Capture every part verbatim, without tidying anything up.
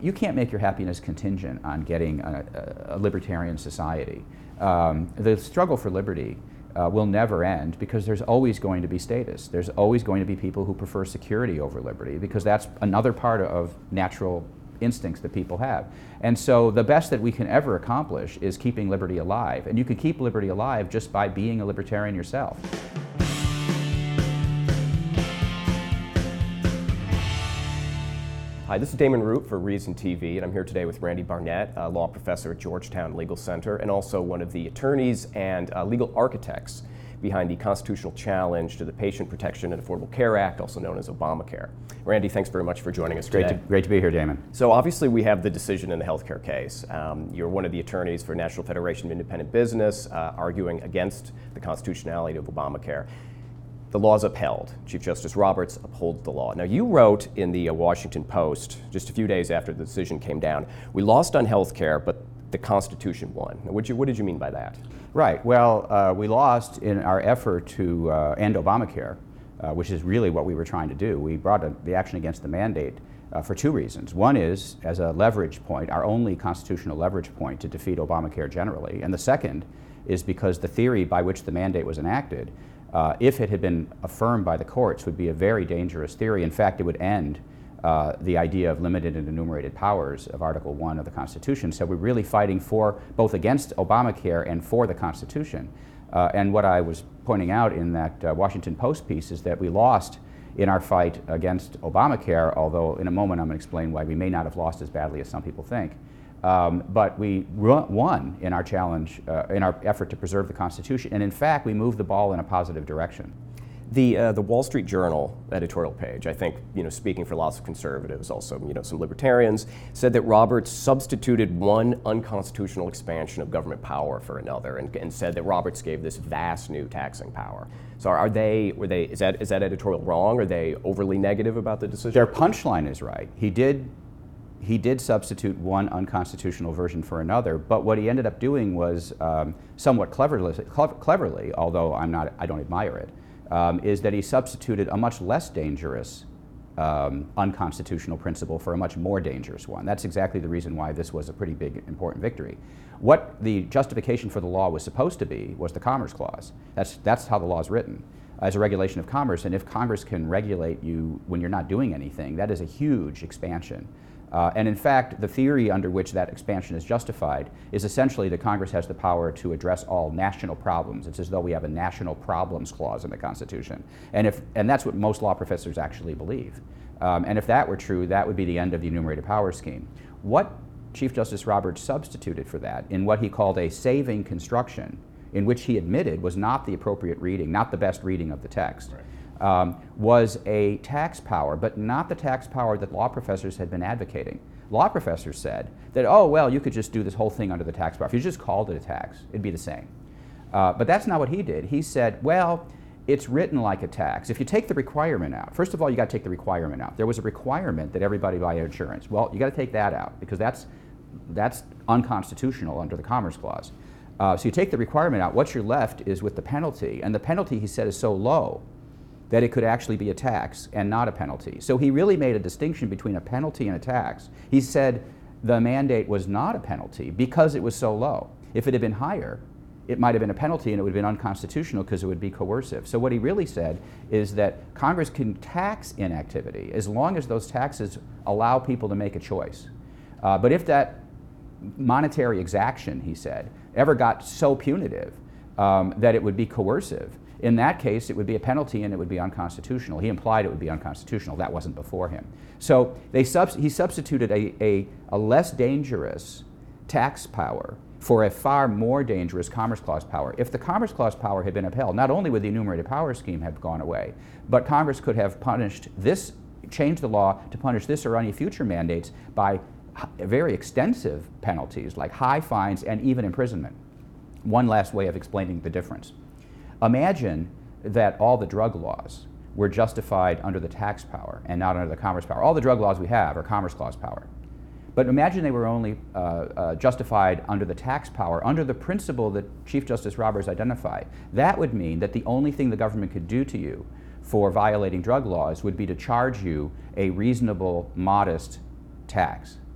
you can't make your happiness contingent on getting a, a, a libertarian society. Um, the struggle for liberty uh, will never end because there's always going to be status. There's always going to be people who prefer security over liberty because that's another part of natural instincts that people have. And so the best that we can ever accomplish is keeping liberty alive. And you can keep liberty alive just by being a libertarian yourself. Hi, this is Damon Root for Reason T V, and I'm here today with Randy Barnett, a law professor at Georgetown Legal Center, and also one of the attorneys and uh, legal architects behind the constitutional challenge to the Patient Protection and Affordable Care Act, also known as Obamacare. Randy, thanks very much for joining us great today. To, great to be here, Damon. So obviously we have the decision in the healthcare case. Um, you're one of the attorneys for National Federation of Independent Business, uh, arguing against the constitutionality of Obamacare. The law is upheld. Chief Justice Roberts upholds the law. Now, you wrote in the uh, Washington Post just a few days after the decision came down, we lost on health care, but the Constitution won. Now, what, you, what did you mean by that? Right. Well, uh, we lost in our effort to uh, end Obamacare, uh, which is really what we were trying to do. We brought a, the action against the mandate uh, for two reasons. One is, as a leverage point, our only constitutional leverage point to defeat Obamacare generally. And the second is because the theory by which the mandate was enacted, Uh, if it had been affirmed by the courts, would be a very dangerous theory. In fact, it would end uh, the idea of limited and enumerated powers of Article one of the Constitution. So we're really fighting for, both against Obamacare and for the Constitution. Uh, and what I was pointing out in that uh, Washington Post piece is that we lost in our fight against Obamacare, although in a moment I'm going to explain why we may not have lost as badly as some people think. Um, but we won in our challenge, uh, in our effort to preserve the Constitution, and in fact, we moved the ball in a positive direction. The uh, the Wall Street Journal editorial page, I think, you know, speaking for lots of conservatives, also, you know, some libertarians, said that Roberts substituted one unconstitutional expansion of government power for another, and, and said that Roberts gave this vast new taxing power. So, are they? Were they? Is that is that editorial wrong? Are they overly negative about the decision? Their punchline is right. He did. He did substitute one unconstitutional version for another, but what he ended up doing was um, somewhat cleverly, cleverly, although I'm not, I don't admire it, um, is that he substituted a much less dangerous um, unconstitutional principle for a much more dangerous one. That's exactly the reason why this was a pretty big, important victory. What the justification for the law was supposed to be was the Commerce Clause. That's, that's how the law is written, as a regulation of commerce, and if Congress can regulate you when you're not doing anything, that is a huge expansion. Uh, and in fact, the theory under which that expansion is justified is essentially that Congress has the power to address all national problems. It's as though we have a national problems clause in the Constitution. And, if, and that's what most law professors actually believe. Um, and if that were true, that would be the end of the enumerated powers scheme. What Chief Justice Roberts substituted for that in what he called a saving construction, in which he admitted was not the appropriate reading, not the best reading of the text. Right. Um, was a tax power, but not the tax power that law professors had been advocating. Law professors said that, oh, well, you could just do this whole thing under the tax power. If you just called it a tax, it'd be the same. Uh, but that's not what he did. He said, well, it's written like a tax. If you take the requirement out, first of all, you got to take the requirement out. There was a requirement that everybody buy insurance. Well, you got to take that out because that's, that's unconstitutional under the Commerce Clause. Uh, so you take the requirement out, what you're left is with the penalty. And the penalty, he said, is so low that it could actually be a tax and not a penalty. So he really made a distinction between a penalty and a tax. He said the mandate was not a penalty because it was so low. If it had been higher, it might have been a penalty and it would have been unconstitutional because it would be coercive. So what he really said is that Congress can tax inactivity as long as those taxes allow people to make a choice. Uh, but if that monetary exaction, he said, ever got so punitive um, that it would be coercive, in that case, it would be a penalty and it would be unconstitutional. He implied it would be unconstitutional. That wasn't before him. So they subs he substituted a, a, a less dangerous tax power for a far more dangerous Commerce Clause power. If the Commerce Clause power had been upheld, not only would the enumerated powers scheme have gone away, but Congress could have punished this, changed the law to punish this or any future mandates by very extensive penalties like high fines and even imprisonment. One last way of explaining the difference. Imagine that all the drug laws were justified under the tax power and not under the commerce power. All the drug laws we have are Commerce Clause power. But imagine they were only uh, uh, justified under the tax power, under the principle that Chief Justice Roberts identified. That would mean that the only thing the government could do to you for violating drug laws would be to charge you a reasonable, modest tax.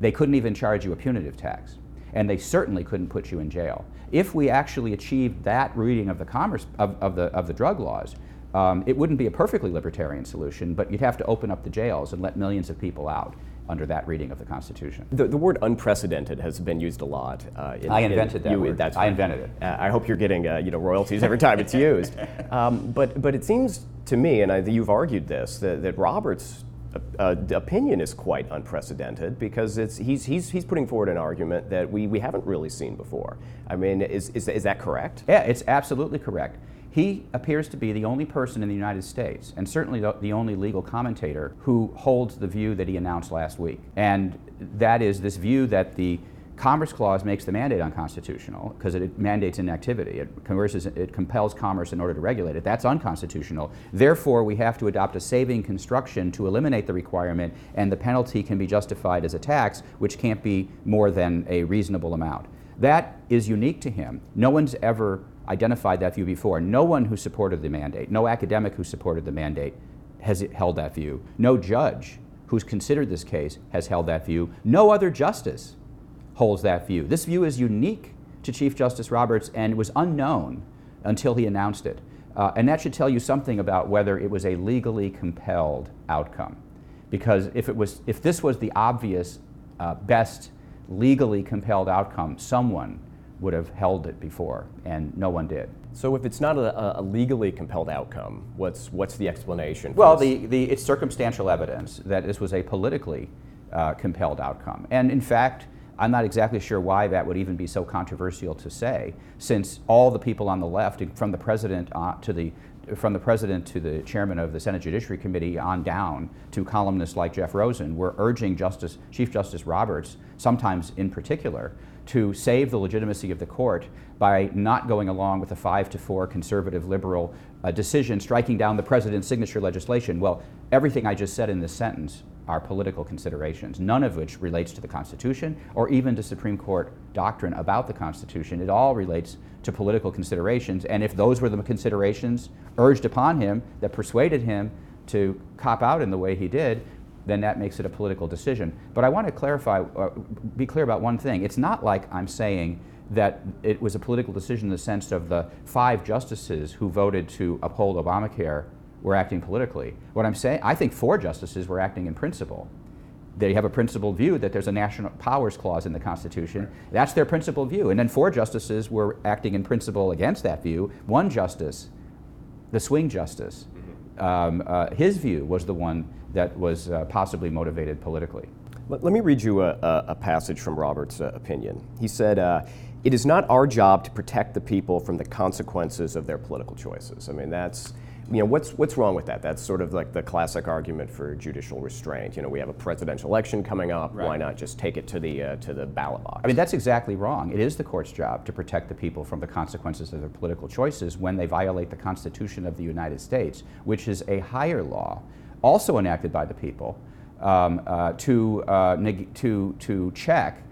They couldn't even charge you a punitive tax, and they certainly couldn't put you in jail. If we actually achieved that reading of the commerce of, of the of the drug laws, um, it wouldn't be a perfectly libertarian solution, but you'd have to open up the jails and let millions of people out under that reading of the Constitution. The, the word unprecedented has been used a lot. Uh, in, I invented in, that you, word. That's I invented it. Uh, I hope you're getting uh, you know royalties every time it's used. Um, but but it seems to me, and I, you've argued this, that, that Roberts' uh, opinion is quite unprecedented because it's he's he's he's putting forward an argument that we, we haven't really seen before. I mean, is is is that correct? Yeah, it's absolutely correct. He appears to be the only person in the United States, and certainly the, the only legal commentator, who holds the view that he announced last week. And that is this view that the Commerce Clause makes the mandate unconstitutional because it, it mandates inactivity. It, coerces, it compels commerce in order to regulate it. That's unconstitutional. Therefore, we have to adopt a saving construction to eliminate the requirement, and the penalty can be justified as a tax, which can't be more than a reasonable amount. That is unique to him. No one's ever identified that view before. No one who supported the mandate, no academic who supported the mandate has held that view. No judge who's considered this case has held that view. No other justice holds that view. This view is unique to Chief Justice Roberts and was unknown until he announced it. Uh, and that should tell you something about whether it was a legally compelled outcome. Because if it was, if this was the obvious, uh, best legally compelled outcome, someone would have held it before, and no one did. So if it's not a, a legally compelled outcome, what's what's the explanation for Well, this? the, the, it's circumstantial evidence that this was a politically uh, compelled outcome. And in fact, I'm not exactly sure why that would even be so controversial to say, since all the people on the left, from the president uh, to the from the president to the chairman of the Senate Judiciary Committee on down to columnists like Jeff Rosen, were urging Justice, Chief Justice Roberts, sometimes in particular, to save the legitimacy of the court by not going along with a five to four conservative liberal uh, decision striking down the president's signature legislation. Well, everything I just said in this sentence are political considerations, none of which relates to the Constitution or even to Supreme Court doctrine about the Constitution. It all relates to political considerations, and if those were the considerations urged upon him that persuaded him to cop out in the way he did, then that makes it a political decision. But I want to clarify, uh, be clear about one thing. It's not like I'm saying that it was a political decision in the sense of the five justices who voted to uphold Obamacare were acting politically. What I'm saying, I think four justices were acting in principle. They have a principled view that there's a national powers clause in the Constitution. That's their principled view. And then four justices were acting in principle against that view. One justice, the swing justice, um, uh, his view was the one that was uh, possibly motivated politically. Let, let me read you a, a, a passage from Roberts' uh, opinion. He said, uh, "It is not our job to protect the people from the consequences of their political choices." I mean, that's, you know, what's what's wrong with that? That's sort of like the classic argument for judicial restraint. You know, we have a presidential election coming up. Right. Why not just take it to the uh, to the ballot box? I mean, that's exactly wrong. It is the court's job to protect the people from the consequences of their political choices when they violate the Constitution of the United States, which is a higher law, also enacted by the people, um, uh, to, uh, neg- to, to check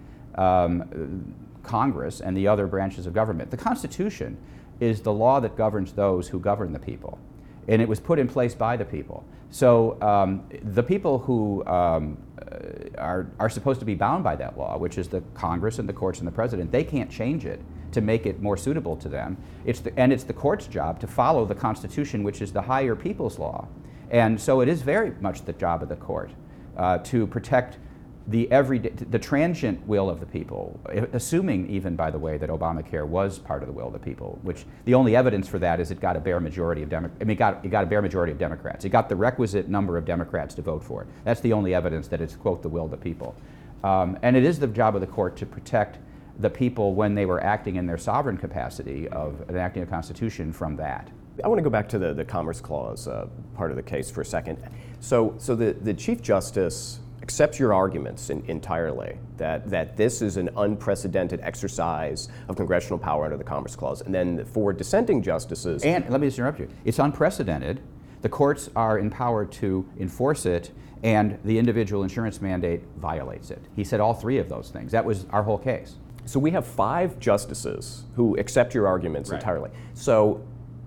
um, Congress and the other branches of government. The Constitution is the law that governs those who govern the people, and it was put in place by the people. So um, the people who um, are, are supposed to be bound by that law, which is the Congress and the courts and the president, they can't change it to make it more suitable to them. It's the, and it's the court's job to follow the Constitution, which is the higher people's law. And so it is very much the job of the court uh, to protect the everyday, the transient will of the people, assuming even, by the way, that Obamacare was part of the will of the people, which the only evidence for that is it got a bare majority of Demo- I mean, it got, it got a bare majority of Democrats. It got the requisite number of Democrats to vote for it. That's the only evidence that it's, quote, the will of the people. Um, and it is the job of the court to protect the people when they were acting in their sovereign capacity of enacting a constitution from that. I want to go back to the, the Commerce Clause uh, part of the case for a second. So, so the, the Chief Justice accepts your arguments in, entirely, that, that this is an unprecedented exercise of congressional power under the Commerce Clause. And then for dissenting justices... And let me just interrupt you. It's unprecedented. The courts are empowered to enforce it, and the individual insurance mandate violates it. He said all three of those things. That was our whole case. So we have five justices who accept your arguments Right. entirely. So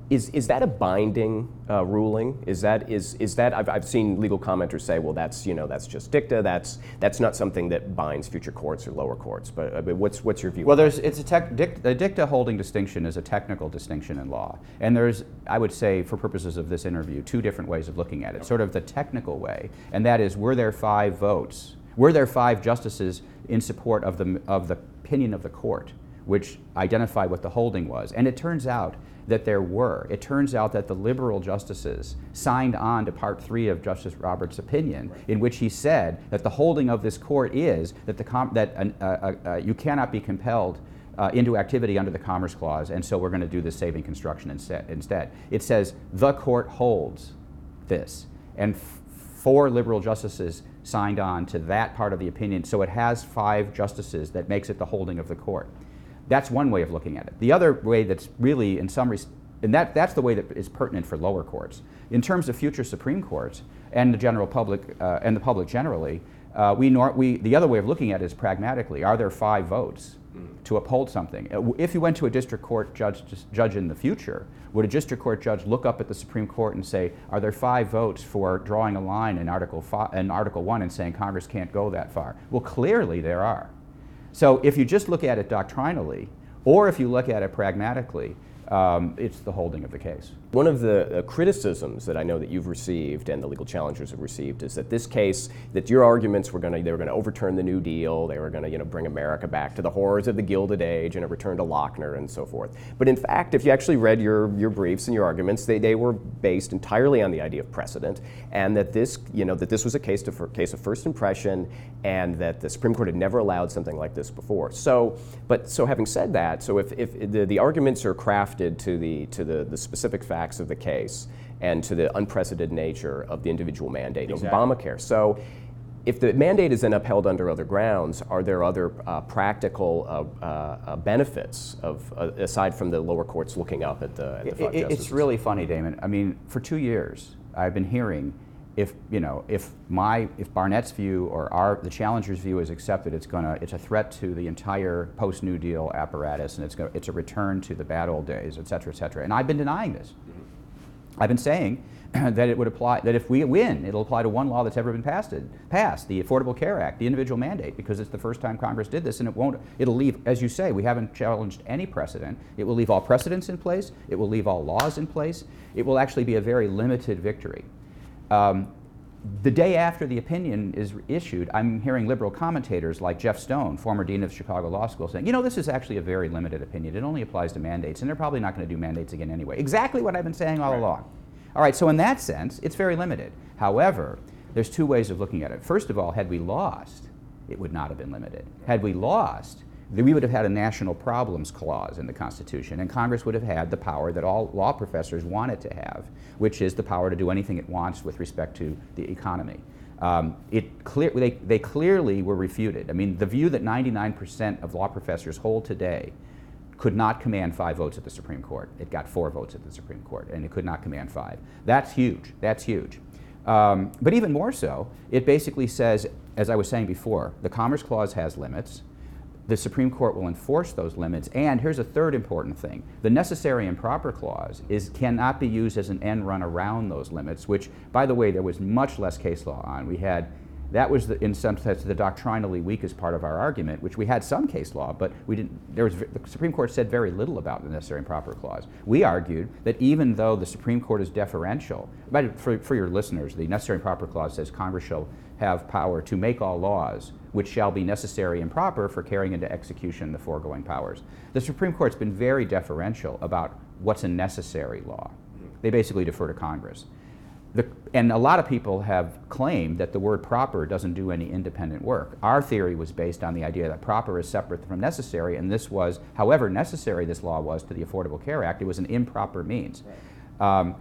Is, is that a binding uh, ruling? Is that, is, is that I've, I've seen legal commenters say, well, that's, you know, that's just dicta, that's, that's not something that binds future courts or lower courts, but, uh, but what's, what's your view? Well, there's, it's a, tech, dic, a dicta holding distinction is a technical distinction in law. And there's, I would say, for purposes of this interview, two different ways of looking at it. Sort of the technical way, and that is, were there five votes? Were there five justices in support of the, of the opinion of the court, which identified what the holding was? And it turns out that there were. It turns out that the liberal justices signed on to part three of Justice Roberts' opinion, in which he said that the holding of this court is that, the com that uh, uh, uh, you cannot be compelled uh, into activity under the Commerce Clause, and so we're going to do this saving construction instead. instead. It says the court holds this, and f four liberal justices signed on to that part of the opinion, so it has five justices that makes it the holding of the court. That's one way of looking at it. The other way that's really, in some respects, and that, that's the way that is pertinent for lower courts. In terms of future Supreme Courts and the general public, uh, and the public generally, uh, we, nor we, the other way of looking at it is pragmatically. Are there five votes to uphold something? If you went to a district court judge, judge in the future, would a district court judge look up at the Supreme Court and say, are there five votes for drawing a line in Article, five, in Article one and saying Congress can't go that far? Well, clearly there are. So if you just look at it doctrinally, or if you look at it pragmatically, um, it's the holding of the case. One of the uh, criticisms that I know that you've received and the legal challengers have received is that this case, that your arguments were going to, they were going to overturn the New Deal, they were going to, you know, bring America back to the horrors of the Gilded Age and a return to Lochner and so forth. But in fact, if you actually read your, your briefs and your arguments, they, they were based entirely on the idea of precedent, and that this, you know, that this was a case, to, case of first impression, and that the Supreme Court had never allowed something like this before. So, but so having said that, so if, if the, the arguments are crafted to the to the, the specific facts of the case and to the unprecedented nature of the individual mandate exactly. of Obamacare. So if the mandate is then upheld under other grounds, are there other uh, practical uh, uh, benefits of, uh, aside from the lower courts looking up at the, at the five it, justices? It's really funny, Damon. I mean, for two years, I've been hearing if, you know, if my, if Barnett's view or our, the challenger's view is accepted, it's gonna, it's a threat to the entire post-New Deal apparatus, and it's gonna, it's a return to the bad old days, et cetera, et cetera. And I've been denying this. Mm-hmm. I've been saying that it would apply, that if we win, it'll apply to one law that's ever been passed, passed, the Affordable Care Act, the individual mandate, because it's the first time Congress did this, and it won't, it'll leave, as you say, we haven't challenged any precedent. It will leave all precedents in place, it will leave all laws in place, it will actually be a very limited victory. Um, the day after the opinion is issued, I'm hearing liberal commentators like Jeff Stone, former dean of Chicago Law School, saying, you know, this is actually a very limited opinion. It only applies to mandates, and they're probably not going to do mandates again anyway. Exactly what I've been saying all right. along. All right, so in that sense, it's very limited. However, there's two ways of looking at it. First of all, had we lost, it would not have been limited. Had we lost, we would have had a national problems clause in the Constitution, and Congress would have had the power that all law professors want it to have, which is the power to do anything it wants with respect to the economy. Um, it clear, they, they clearly were refuted. I mean, the view that ninety-nine percent of law professors hold today could not command five votes at the Supreme Court. It got four votes at the Supreme Court, and it could not command five. That's huge. That's huge. Um, but even more so, it basically says, as I was saying before, the Commerce Clause has limits. The Supreme Court will enforce those limits, and here's a third important thing. The necessary and proper clause is, cannot be used as an end run around those limits, which, by the way, there was much less case law on. We had, that was, the, in some sense, the doctrinally weakest part of our argument, which we had some case law, but we didn't, there was, the Supreme Court said very little about the necessary and proper clause. We argued that even though the Supreme Court is deferential, but for, for your listeners, the necessary and proper clause says Congress shall have power to make all laws which shall be necessary and proper for carrying into execution the foregoing powers. The Supreme Court's been very deferential about what's a necessary law. They basically defer to Congress. The, and a lot of people have claimed that the word proper doesn't do any independent work. Our theory was based on the idea that proper is separate from necessary, and this was, however necessary this law was to the Affordable Care Act, it was an improper means. Um,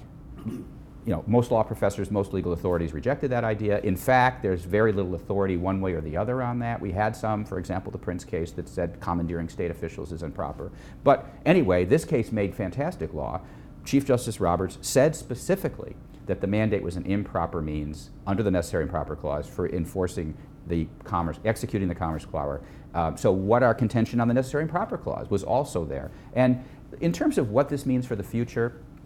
You know, most law professors, most legal authorities rejected that idea. In fact, there's very little authority one way or the other on that. We had some, for example, the Prince case that said commandeering state officials is improper. But anyway, this case made fantastic law. Chief Justice Roberts said specifically that the mandate was an improper means under the necessary and proper clause for enforcing the commerce, executing the Commerce Clause. Um, so what our contention on the necessary and proper clause was also there. And in terms of what this means for the future,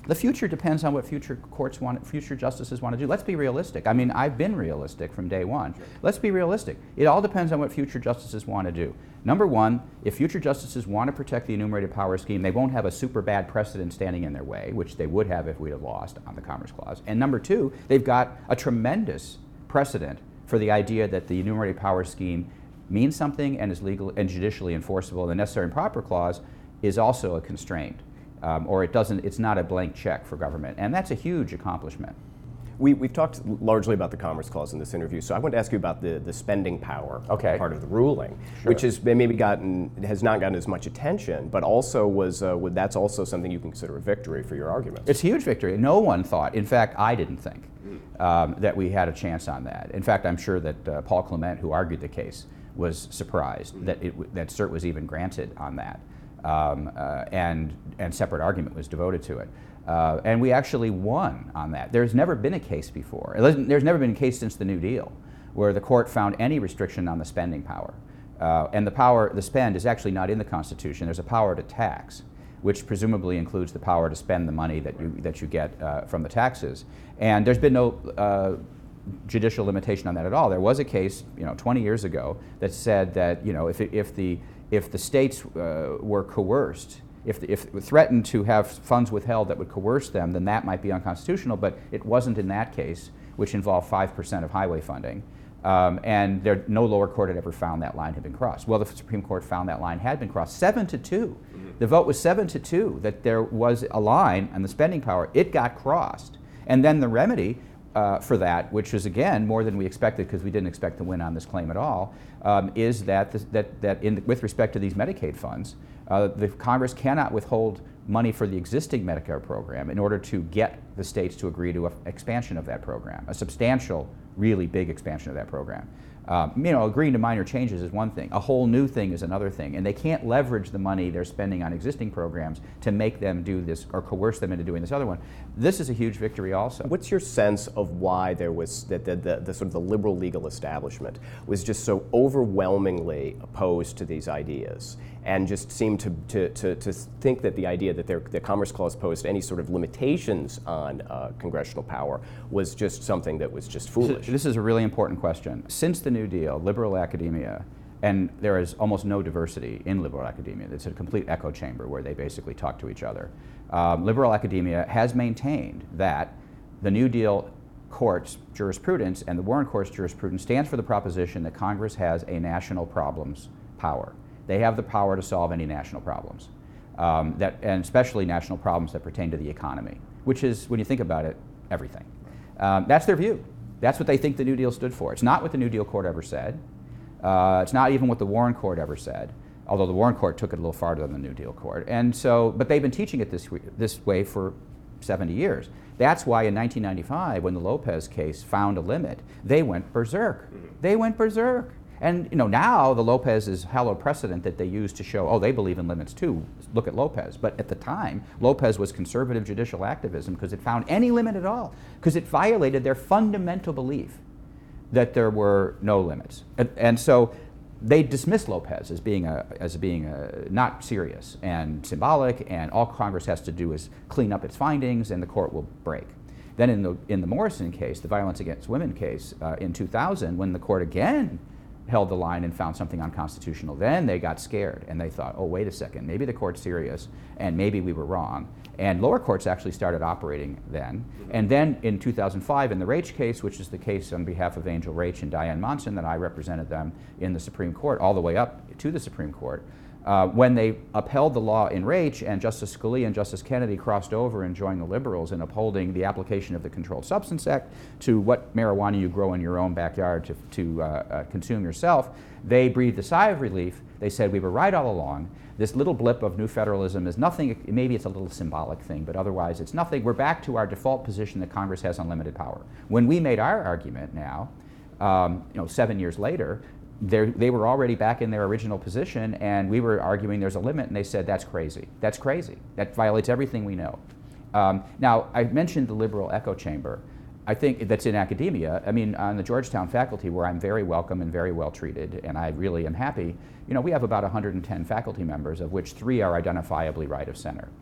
The future depends on what future courts want, future justices want to do. Let's be realistic. I mean, I've been realistic from day one. Sure. Let's be realistic. It all depends on what future justices want to do. Number one, if future justices want to protect the enumerated power scheme, they won't have a super bad precedent standing in their way, which they would have if we'd have lost on the Commerce Clause. And number two, they've got a tremendous precedent for the idea that the enumerated power scheme means something and is legal and judicially enforceable. The necessary and proper clause is also a constraint. Um, or it doesn't, it's not a blank check for government. And that's a huge accomplishment. We, we've talked largely about the Commerce Clause in this interview, so I want to ask you about the, the spending power okay. part of the ruling, sure. which has maybe gotten, has not gotten as much attention, but also was, uh, would, that's also something you can consider a victory for your argument. It's a huge victory. No one thought, in fact, I didn't think, um, that we had a chance on that. In fact, I'm sure that uh, Paul Clement, who argued the case, was surprised mm-hmm. that, it, that cert was even granted on that. Um, uh, and, and separate argument was devoted to it. Uh, and we actually won on that. There's never been a case before. There's never been a case since the New Deal where the court found any restriction on the spending power. Uh, and the power, the spend is actually not in the Constitution. There's a power to tax, which presumably includes the power to spend the money that you, that you get uh, from the taxes. And there's been no uh, judicial limitation on that at all. There was a case, you know, twenty years ago that said that, you know, if, it, if the If the states uh, were coerced, if, the, if threatened to have funds withheld that would coerce them, then that might be unconstitutional, but it wasn't in that case, which involved five percent of highway funding. Um, and there, no lower court had ever found that line had been crossed. Well, the Supreme Court found that line had been crossed, seven to two. Mm-hmm. The vote was seven to two, that there was a line on the spending power. It got crossed. And then the remedy Uh, for that, which is again more than we expected because we didn't expect to win on this claim at all, um, is that this, that that in, with respect to these Medicaid funds, uh, the Congress cannot withhold money for the existing Medicare program in order to get the states to agree to an expansion of that program, a substantial, really big expansion of that program. Um, you know, agreeing to minor changes is one thing. A whole new thing is another thing. And they can't leverage the money they're spending on existing programs to make them do this or coerce them into doing this other one. This is a huge victory also. What's your sense of why there was, that the, the, the sort of the liberal legal establishment was just so overwhelmingly opposed to these ideas and just seemed to, to, to, to think that the idea that their, the Commerce Clause posed any sort of limitations on uh, congressional power was just something that was just foolish? This is a really important question. Since the New Deal, liberal academia, and there is almost no diversity in liberal academia. It's a complete echo chamber where they basically talk to each other. Um, liberal academia has maintained that the New Deal court's jurisprudence and the Warren Court's jurisprudence stands for the proposition that Congress has a national problems power. They have the power to solve any national problems, um, that, and especially national problems that pertain to the economy, which is, when you think about it, everything. Um, that's their view. That's what they think the New Deal stood for. It's not what the New Deal Court ever said. Uh, it's not even what the Warren Court ever said, although the Warren Court took it a little farther than the New Deal Court. And so, but they've been teaching it this, this way for seventy years. That's why in nineteen ninety-five, when the Lopez case found a limit, they went berserk. They went berserk. And you know, now the Lopez is hallowed precedent that they use to show, oh, they believe in limits too. Look at Lopez. But at the time, Lopez was conservative judicial activism because it found any limit at all, because it violated their fundamental belief that there were no limits. And, and so they dismissed Lopez as being, a, as being a, not serious and symbolic, and all Congress has to do is clean up its findings and the court will break. Then in the, in the Morrison case, the violence against women case uh, in two thousand, when the court again held the line and found something unconstitutional, then they got scared and they thought, oh, wait a second, maybe the court's serious and maybe we were wrong. And lower courts actually started operating then. And then in two thousand five, in the Raich case, which is the case on behalf of Angel Raich and Diane Monson, that I represented them in the Supreme Court, all the way up to the Supreme Court, uh, when they upheld the law in Raich and Justice Scalia and Justice Kennedy crossed over and joined the liberals in upholding the application of the Controlled Substance Act to what marijuana you grow in your own backyard to, to uh, uh, consume yourself, they breathed a sigh of relief. They said, we were right all along. This little blip of new federalism is nothing, maybe it's a little symbolic thing, but otherwise it's nothing. We're back to our default position that Congress has unlimited power. When we made our argument now, um, you know, seven years later, they were already back in their original position, and we were arguing there's a limit, and they said, that's crazy. That's crazy. That violates everything we know. Um, now, I mentioned the liberal echo chamber. I think that's in academia. I mean, on the Georgetown faculty, where I'm very welcome and very well treated, and I really am happy, you know, we have about one hundred ten faculty members, of which three are identifiably right of center.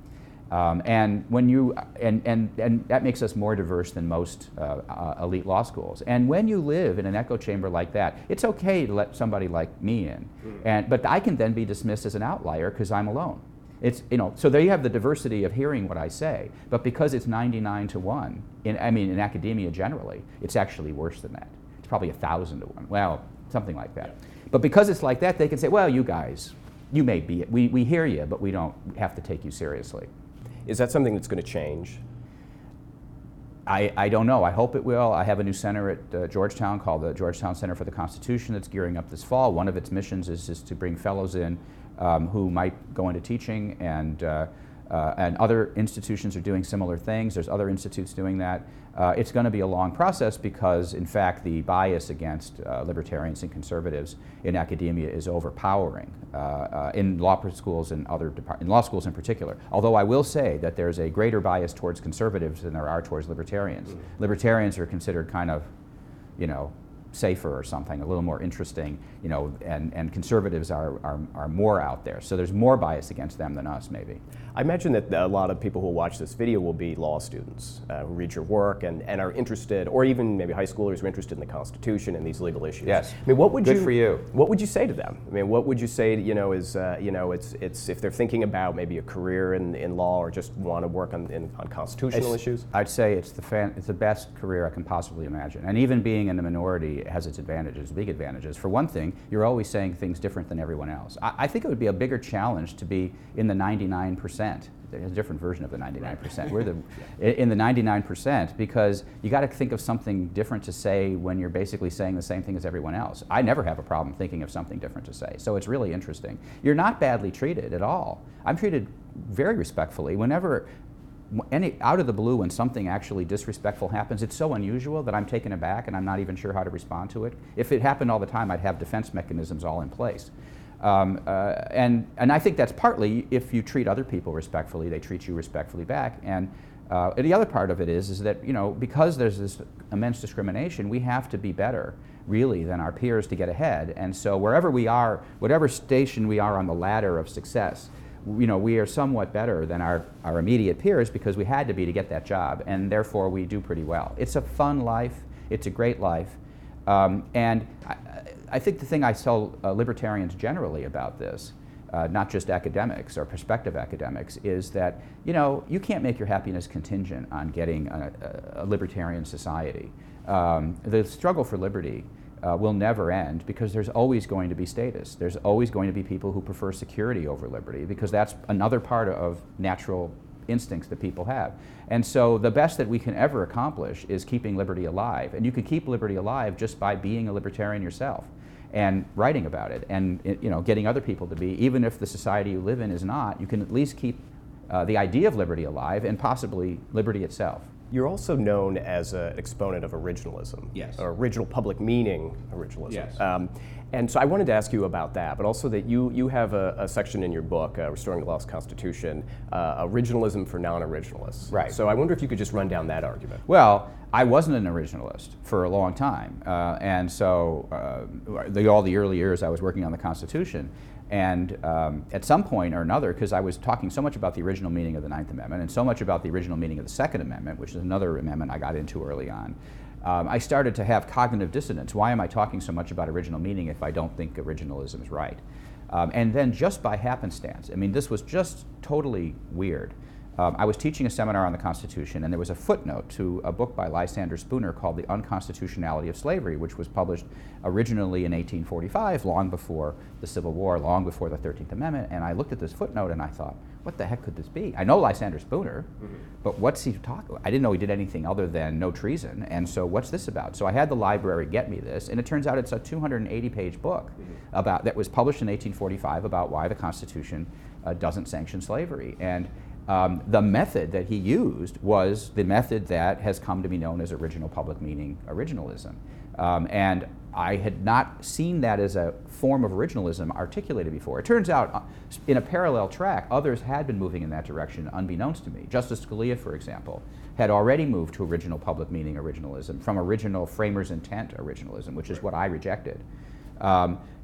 Um, and when you and, and and that makes us more diverse than most uh, uh, elite law schools. And when you live in an echo chamber like that, it's okay to let somebody like me in, mm. and but I can then be dismissed as an outlier because I'm alone. It's you know so there you have the diversity of hearing what I say, but because it's ninety-nine to one, in I mean in academia generally, it's actually worse than that. It's probably a thousand to one. Well, something like that. Yeah. But because it's like that, they can say, well, you guys, you may be we we hear you, but we don't have to take you seriously. Is that something that's going to change? I, I don't know. I hope it will. I have a new center at uh, Georgetown called the Georgetown Center for the Constitution that's gearing up this fall. One of its missions is, is to bring fellows in um, who might go into teaching, and, uh, uh, and other institutions are doing similar things. There's other institutes doing that. Uh, it's going to be a long process because, in fact, the bias against uh, libertarians and conservatives in academia is overpowering uh, uh, in law schools and other depart- in law schools in particular. Although I will say that there's a greater bias towards conservatives than there are towards libertarians. Mm. Libertarians are considered kind of, you know, safer or something, a little more interesting, you know, and, and conservatives are, are, are more out there. So there's more bias against them than us, maybe. I imagine that a lot of people who watch this video will be law students uh, who read your work and, and are interested, or even maybe high schoolers who are interested in the Constitution and these legal issues. Yes. I mean, what would Good you, for you. What would you say to them? I mean, what would you say, you know, is, uh, you know, it's, it's if they're thinking about maybe a career in, in law or just want to work on, in, on constitutional it's, issues? I'd say it's the, fan, it's the best career I can possibly imagine. And even being in the minority has its advantages, big advantages. For one thing, you're always saying things different than everyone else. I, I think it would be a bigger challenge to be in the ninety-nine percent. There's a different version of the ninety-nine percent. We're the in the ninety-nine percent because you got to think of something different to say when you're basically saying the same thing as everyone else. I never have a problem thinking of something different to say. So it's really interesting. You're not badly treated at all. I'm treated very respectfully. Whenever any out of the blue when something actually disrespectful happens, it's so unusual that I'm taken aback and I'm not even sure how to respond to it. If it happened all the time, I'd have defense mechanisms all in place. Um, uh, and, and I think that's partly if you treat other people respectfully, they treat you respectfully back. And, uh, and the other part of it is, is that, you know, because there's this immense discrimination, we have to be better, really, than our peers to get ahead. And so wherever we are, whatever station we are on the ladder of success, you know, we are somewhat better than our, our immediate peers because we had to be to get that job, and therefore we do pretty well. It's a fun life. It's a great life. Um, and I, I think the thing I tell uh, libertarians generally about this, uh, not just academics or prospective academics, is that, you know, you can't make your happiness contingent on getting a, a, a libertarian society. Um, the struggle for liberty uh, will never end because there's always going to be statists. There's always going to be people who prefer security over liberty because that's another part of natural instincts that people have. And so the best that we can ever accomplish is keeping liberty alive. And you can keep liberty alive just by being a libertarian yourself and writing about it and, you know, getting other people to be. Even if the society you live in is not, you can at least keep uh, the idea of liberty alive and possibly liberty itself. You're also known as an exponent of originalism. Yes. Or original public meaning originalism. Yes. Um, and so I wanted to ask you about that, but also that you, you have a, a section in your book, uh, Restoring the Lost Constitution, uh, Originalism for Non-Originalists. Right. So I wonder if you could just run down that argument. Well, I wasn't an originalist for a long time, uh, and so uh, the, all the early years I was working on the Constitution, and um, at some point or another, because I was talking so much about the original meaning of the Ninth Amendment and so much about the original meaning of the Second Amendment, which is another amendment I got into early on, um, I started to have cognitive dissonance. Why am I talking so much about original meaning if I don't think originalism is right? Um, and then just by happenstance, I mean, this was just totally weird. Um, I was teaching a seminar on the Constitution, and there was a footnote to a book by Lysander Spooner called The Unconstitutionality of Slavery, which was published originally in eighteen forty-five, long before the Civil War, long before the thirteenth Amendment. And I looked at this footnote and I thought, what the heck could this be? I know Lysander Spooner, mm-hmm. but what's he talking about? I didn't know he did anything other than no treason, and so what's this about? So I had the library get me this, and it turns out it's a two hundred eighty page book mm-hmm. about that was published in eighteen forty-five about why the Constitution uh, doesn't sanction slavery. And Um, the method that he used was the method that has come to be known as original public meaning originalism. Um, and I had not seen that as a form of originalism articulated before. It turns out, uh, in a parallel track, others had been moving in that direction unbeknownst to me. Justice Scalia, for example, had already moved to original public meaning originalism from original framers' intent originalism, which is what I rejected. Um,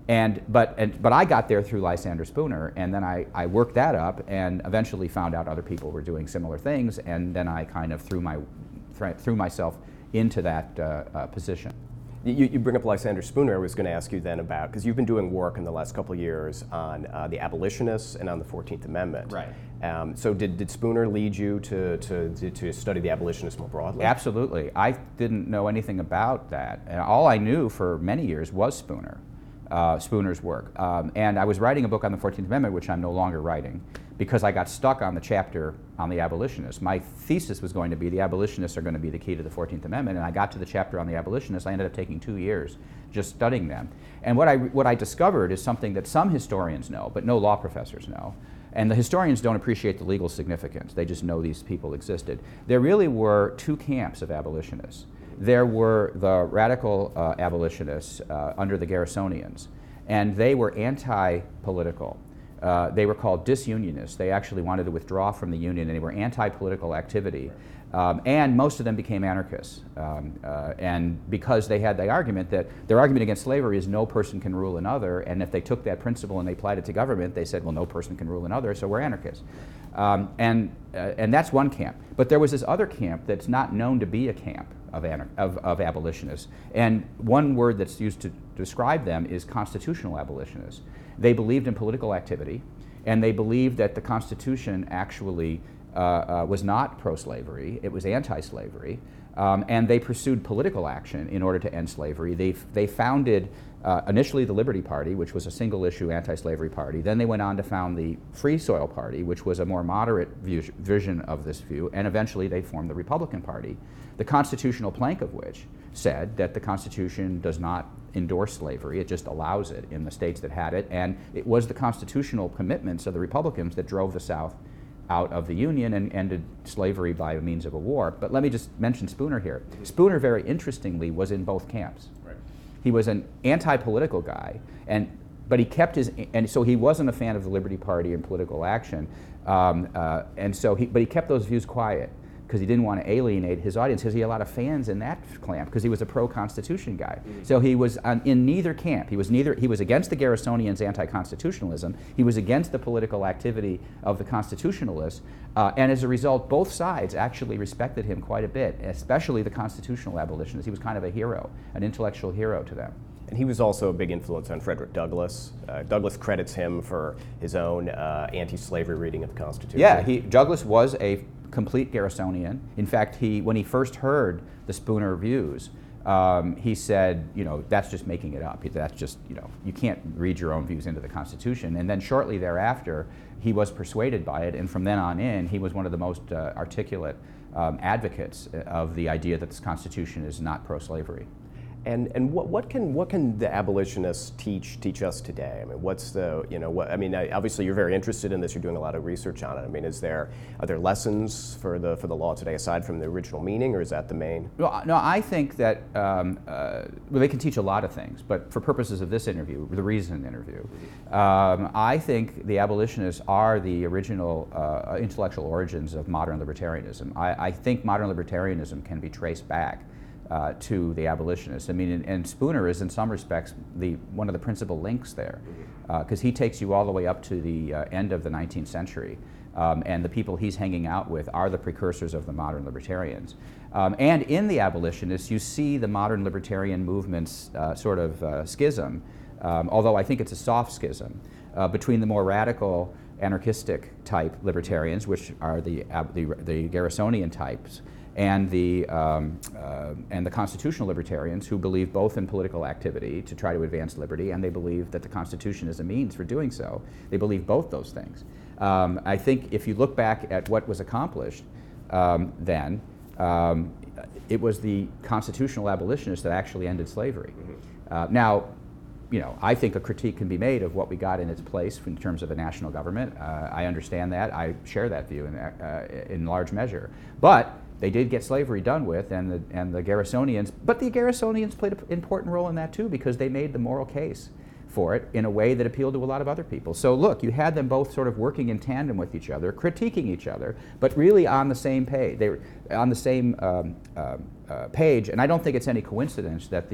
And, but, and, but I got there through Lysander Spooner, and then I, I worked that up and eventually found out other people were doing similar things, and then I kind of threw, my, threw myself into that uh, uh, position. You, you bring up Lysander Spooner. I was going to ask you then about, because you've been doing work in the last couple of years on uh, the abolitionists and on the fourteenth Amendment. Right. Um, so did, did Spooner lead you to, to, to study the abolitionists more broadly? Absolutely. I didn't know anything about that. And all I knew for many years was Spooner, uh, Spooner's work. Um, and I was writing a book on the fourteenth Amendment, which I'm no longer writing, because I got stuck on the chapter on the abolitionists. My thesis was going to be the abolitionists are going to be the key to the fourteenth Amendment, and I got to the chapter on the abolitionists. I ended up taking two years just studying them. And what I, what I discovered is something that some historians know, but no law professors know. And the historians don't appreciate the legal significance. They just know these people existed. There really were two camps of abolitionists. There were the radical uh, abolitionists uh, under the Garrisonians, and they were anti-political. Uh, they were called disunionists. They actually wanted to withdraw from the Union, and they were anti-political activity. Um, and most of them became anarchists. Um, uh, and because they had the argument that their argument against slavery is no person can rule another, and if they took that principle and they applied it to government, they said, well, no person can rule another, so we're anarchists. Um, and, uh, and that's one camp. But there was this other camp that's not known to be a camp of, anar of, of abolitionists. And one word that's used to describe them is constitutional abolitionists. They believed in political activity, and they believed that the Constitution actually uh, uh, was not pro-slavery, it was anti-slavery, um, and they pursued political action in order to end slavery. They, they founded uh, initially the Liberty Party, which was a single-issue anti-slavery party. Then they went on to found the Free Soil Party, which was a more moderate view, vision of this view, and eventually they formed the Republican Party, the constitutional plank of which said that the Constitution does not endorse slavery, it just allows it in the states that had it, and it was the constitutional commitments of the Republicans that drove the South out of the Union and ended slavery by means of a war. But let me just mention Spooner here. Spooner, very interestingly, was in both camps. Right. He was an anti-political guy, and but he kept his, and so he wasn't a fan of the Liberty Party and political action, um, uh, and so he, but he kept those views quiet, because he didn't want to alienate his audience, because he had a lot of fans in that camp, because he was a pro-Constitution guy. Mm-hmm. So he was on, in neither camp. He was neither. He was against the Garrisonians' anti-constitutionalism. He was against the political activity of the Constitutionalists, uh, and as a result, both sides actually respected him quite a bit, especially the constitutional abolitionists. He was kind of a hero, an intellectual hero to them. And he was also a big influence on Frederick Douglass. Uh, Douglass credits him for his own uh, anti-slavery reading of the Constitution. Yeah, he, Douglass was a complete Garrisonian. In fact, he, when he first heard the Spooner views, um, he said, you know, that's just making it up. That's just, you know, you can't read your own views into the Constitution. And then shortly thereafter, he was persuaded by it, and from then on in, he was one of the most uh, articulate um, advocates of the idea that this Constitution is not pro-slavery. And and what what can what can the abolitionists teach teach us today? I mean, what's the you know what I mean? Obviously, you're very interested in this. You're doing a lot of research on it. I mean, is there are there lessons for the for the law today aside from the original meaning, or is that the main? Well, no, I think that um, uh, well, they can teach a lot of things, but for purposes of this interview, the reason interview, um, I think the abolitionists are the original uh, intellectual origins of modern libertarianism. I, I think modern libertarianism can be traced back Uh, to the abolitionists. I mean, and, and Spooner is in some respects the one of the principal links there, because uh, he takes you all the way up to the uh, end of the nineteenth century, um, and the people he's hanging out with are the precursors of the modern libertarians. Um, and in the abolitionists, you see the modern libertarian movement's uh, sort of uh, schism, um, although I think it's a soft schism, uh, between the more radical anarchistic type libertarians, which are the, uh, the, the Garrisonian types, and the, um, uh, and the constitutional libertarians, who believe both in political activity to try to advance liberty, and they believe that the Constitution is a means for doing so. They believe both those things. Um, I think if you look back at what was accomplished um, then, um, it was the constitutional abolitionists that actually ended slavery. Mm-hmm. uh, now, you know, I think a critique can be made of what we got in its place in terms of a national government. Uh, I understand that. I share that view in, uh, in large measure. But they did get slavery done with, and the, and the Garrisonians, but the Garrisonians played an important role in that too, because they made the moral case for it in a way that appealed to a lot of other people. So look, you had them both sort of working in tandem with each other, critiquing each other, but really on the same page. They were on the same um, uh, uh, page, and I don't think it's any coincidence that the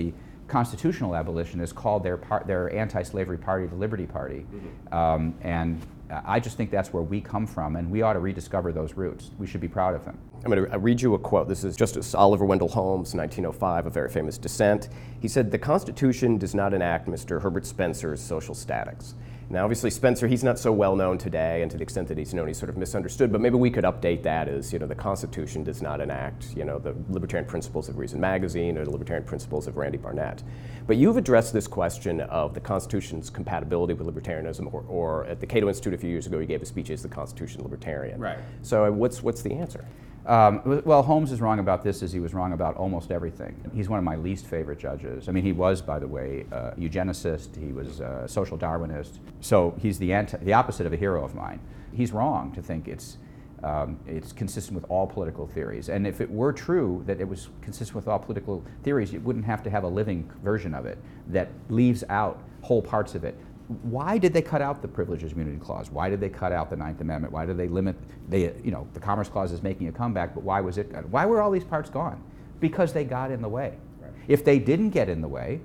constitutional abolitionists called their, par their anti-slavery party the Liberty Party. Mm-hmm. um, and I just think that's where we come from, and we ought to rediscover those roots. We should be proud of them. I'm going to read you a quote. This is Justice Oliver Wendell Holmes, nineteen oh five, a very famous dissent. He said, "The Constitution does not enact Mister Herbert Spencer's social statics." Now, obviously, Spencer, he's not so well known today, and to the extent that he's known, he's sort of misunderstood, but maybe we could update that as, you know, the Constitution does not enact, you know, the libertarian principles of Reason Magazine or the libertarian principles of Randy Barnett. But you've addressed this question of the Constitution's compatibility with libertarianism, or, or at the Cato Institute a few years ago, you gave a speech as the Constitution Libertarian. Right. So uh, what's, what's the answer? Um, well, Holmes is wrong about this as he was wrong about almost everything. He's one of my least favorite judges. I mean, he was, by the way, a eugenicist, he was a social Darwinist, so he's the, anti the opposite of a hero of mine. He's wrong to think it's, um, it's consistent with all political theories. And if it were true that it was consistent with all political theories, you wouldn't have to have a living version of it that leaves out whole parts of it. Why did they cut out the Privileges Immunity Clause? Why did they cut out the Ninth Amendment? Why did they limit, they, you know, the Commerce Clause is making a comeback, but why was it, why were all these parts gone? Because they got in the way. Right. If they didn't get in the way,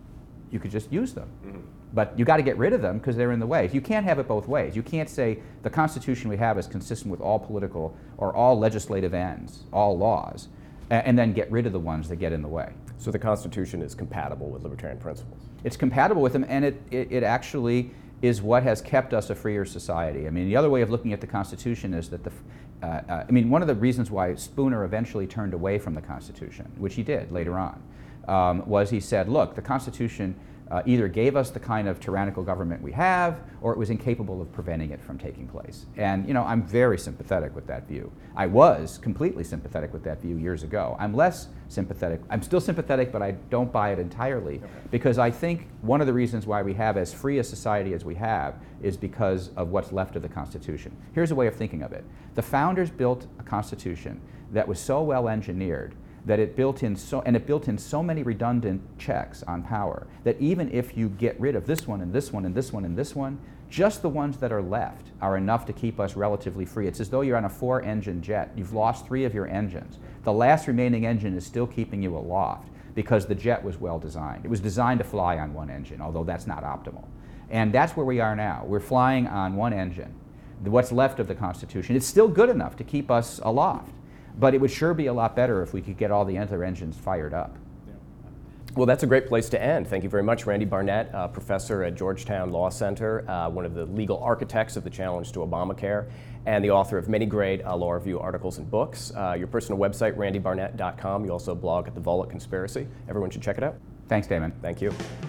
you could just use them. Mm-hmm. But you got to get rid of them because they're in the way. You can't have it both ways. You can't say the Constitution we have is consistent with all political or all legislative ends, all laws, and then get rid of the ones that get in the way. So the Constitution is compatible with libertarian principles? It's compatible with them, and it, it, it actually is what has kept us a freer society. I mean, the other way of looking at the Constitution is that the, uh, uh, I mean, one of the reasons why Spooner eventually turned away from the Constitution, which he did later on, um, was he said, look, the Constitution uh, either gave us the kind of tyrannical government we have, or it was incapable of preventing it from taking place. And, you know, I'm very sympathetic with that view. I was completely sympathetic with that view years ago. I'm less sympathetic. I'm still sympathetic, but I don't buy it entirely, okay, because I think one of the reasons why we have as free a society as we have is because of what's left of the Constitution. Here's a way of thinking of it. The founders built a Constitution that was so well engineered that it built in so, and it built in so many redundant checks on power that even if you get rid of this one and this one and this one and this one, just the ones that are left are enough to keep us relatively free. It's as though you're on a four-engine jet. You've lost three of your engines. The last remaining engine is still keeping you aloft because the jet was well designed. It was designed to fly on one engine, although that's not optimal. And that's where we are now. We're flying on one engine. What's left of the Constitution, it's still good enough to keep us aloft. But it would sure be a lot better if we could get all the other engines fired up. Yeah. Well, that's a great place to end. Thank you very much, Randy Barnett, uh, professor at Georgetown Law Center, uh, one of the legal architects of the challenge to Obamacare, and the author of many great uh, law review articles and books. Uh, your personal website, randy barnett dot com. You also blog at The Volokh Conspiracy. Everyone should check it out. Thanks, Damon. Thank you.